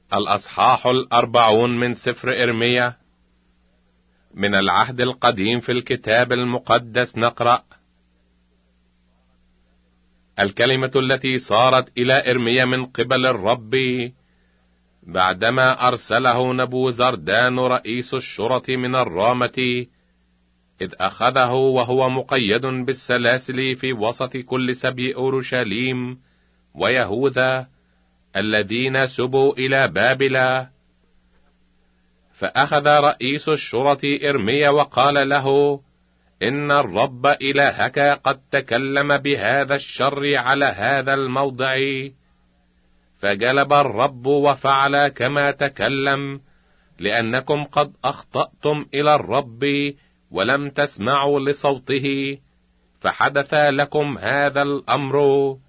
الأصحاح 40 من سفر إرميا. من العهد القديم في الكتاب المقدس نقرأ: الكلمة التي صارت إلى إرميا من قبل الرب بعدما أرسله نبوزردان رئيس الشرطة من الرامة، إذ أخذه وهو مقيد بالسلاسل في وسط كل سبي أورشليم ويهوذا الذين سبوا إلى بابل. فأخذ رئيس الشرطة إرميا وقال له: إن الرب إلهك قد تكلم بهذا الشر على هذا الموضع. فجلب الرب وفعل كما تكلم، لأنكم قد أخطأتم إلى الرب ولم تسمعوا لصوته، فحدث لكم هذا الأمر.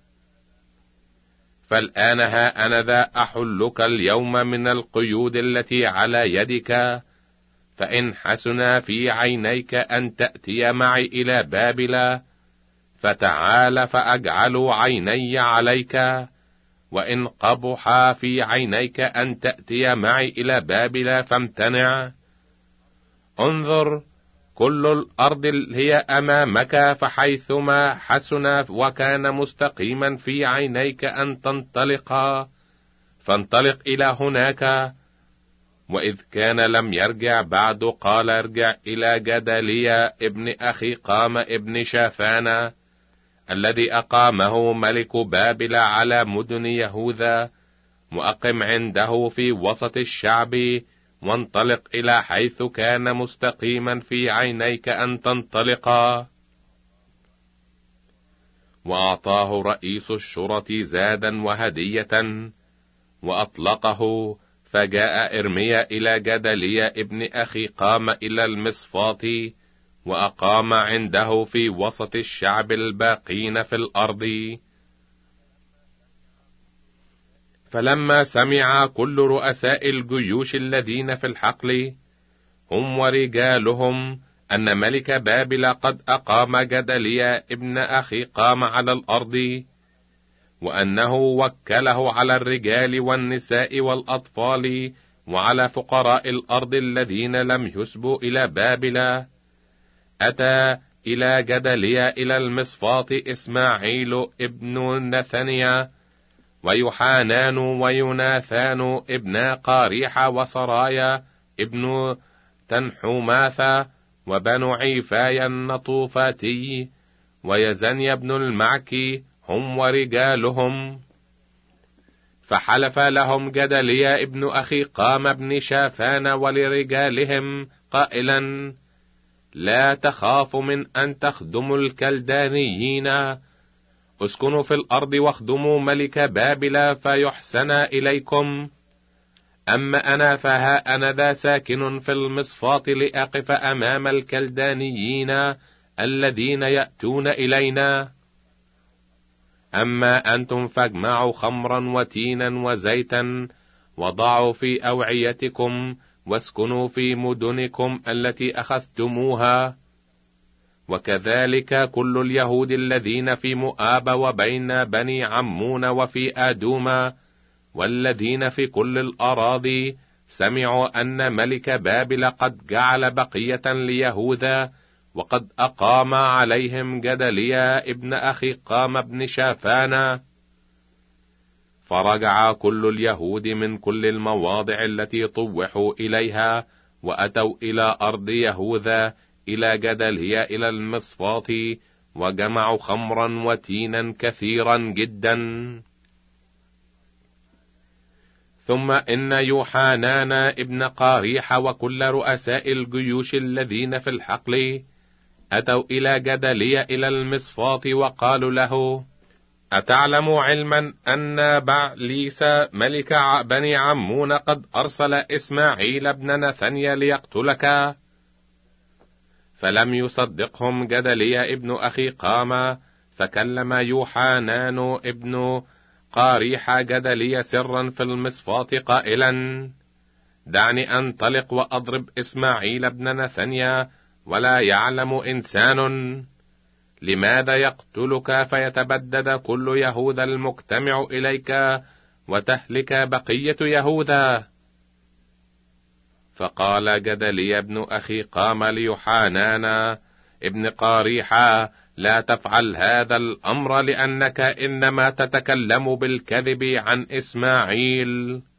فالآن ها أنا ذا أحلك اليوم من القيود التي على يدك، فإن حسن في عينيك أن تأتي معي إلى بابل فتعال فأجعل عيني عليك، وإن قبح في عينيك أن تأتي معي إلى بابل فامتنع. انظر، كل الأرض هي أمامك، فحيثما حسن وكان مستقيما في عينيك أن تنطلق فانطلق إلى هناك. وإذ كان لم يرجع بعد قال: ارجع إلى جدليا ابن أخيقام ابن شافان الذي أقامه ملك بابل على مدن يهوذا، وأقم عنده في وسط الشعب، وانطلق إلى حيث كان مستقيما في عينيك أن تنطلقا. وأعطاه رئيس الشرطة زادا وهدية وأطلقه. فجاء إرميا إلى جدليا ابن أخيقام إلى المصفاة، وأقام عنده في وسط الشعب الباقين في الأرض. فلما سمع كل رؤساء الجيوش الذين في الحقل هم ورجالهم أن ملك بابل قد أقام جدليا ابن أخيقام على الأرض، وأنه وكله على الرجال والنساء والأطفال وعلى فقراء الأرض الذين لم يسبوا إلى بابل، أتى إلى جدليا إلى المصفاة إسماعيل ابن نثنيا ويوحانان ويوناثان ابن قاريحة وسرايا ابن تنحوماثا وبنو عيفاي النطوفاتي ويزنيا ابن المعكي هم ورجالهم. فحلف لهم جدليا ابن أخيقام ابن شافان ولرجالهم قائلا: لا تخافوا من أن تخدموا الكلدانيين، اسكنوا في الأرض واخدموا ملك بابل فيحسن إليكم. أما أنا فها أنا ذا ساكن في المصفاة لأقف أمام الكلدانيين الذين يأتون إلينا. أما أنتم فاجمعوا خمرا وتينا وزيتا وضعوا في أوعيتكم، واسكنوا في مدنكم التي أخذتموها. وكذلك كل اليهود الذين في مؤاب وبين بني عمون وفي آدوما والذين في كل الأراضي سمعوا أن ملك بابل قد جعل بقية ليهوذا، وقد أقام عليهم جدليا ابن أخيقام ابن شافان. فرجع كل اليهود من كل المواضع التي طوحوا إليها، وأتوا إلى أرض يهوذا إلى جدليا إلى المصفاة، وجمعوا خمرا وتينا كثيرا جدا. ثم إن يوحانان ابن قاريحة وكل رؤساء الجيوش الذين في الحقل أتوا إلى جدليا إلى المصفاة وقالوا له: أتعلم علما أن بعليس ملك بني عمون قد أرسل إسماعيل ابن نثنيا ليقتلك؟ فلم يصدقهم جدليا ابن أخيقام، فكلم يوحانان ابن قاريحة جدليا سرا في المصفاة قائلا: دعني أنطلق وأضرب إسماعيل ابن نثنيا ولا يعلم إنسان. لماذا يقتلك فيتبدد كل يهوذا المجتمع إليك وتهلك بقية يهوذا. فقال جدلي ابن أخي قام ليوحنان ابن قاريحة: لا تفعل هذا الأمر، لأنك إنما تتكلم بالكذب عن إسماعيل.